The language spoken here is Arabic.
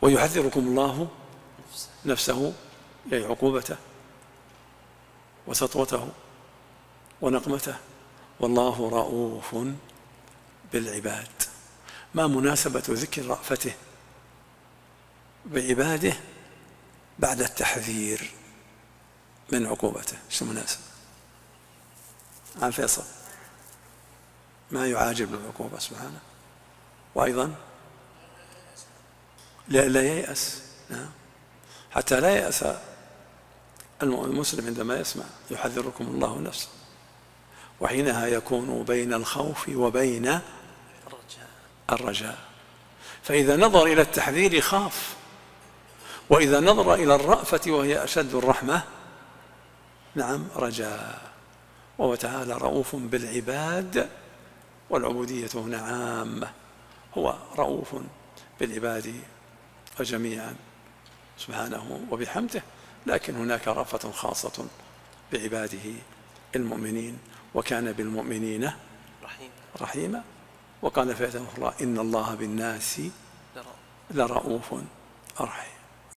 ويحذركم الله نفسه، أي عقوبته وسطوته ونقمته، والله رؤوف بالعباد. ما مناسبة ذكر رأفته بعباده بعد التحذير من عقوبته؟ شو مناسب؟ عن فيصل ما يعاجب العقوبة سبحانه، وأيضا لا ييأس، حتى لا يأس المسلم عندما يسمع يحذركم الله نفسه، وحينها يكون بين الخوف وبين الرجاء. فإذا نظر إلى التحذير خاف، وإذا نظر إلى الرأفة وهي أشد الرحمة رجاء. وهو تعالى رؤوف بالعباد، والعبودية هنا عامة، هو رؤوف بالعباد جميعا سبحانه وبحمده، لكن هناك رأفة خاصة بعباده المؤمنين، وكان بالمؤمنين رحيما. وقال في آية أخرى إن الله بالناس لرؤوف رحيم.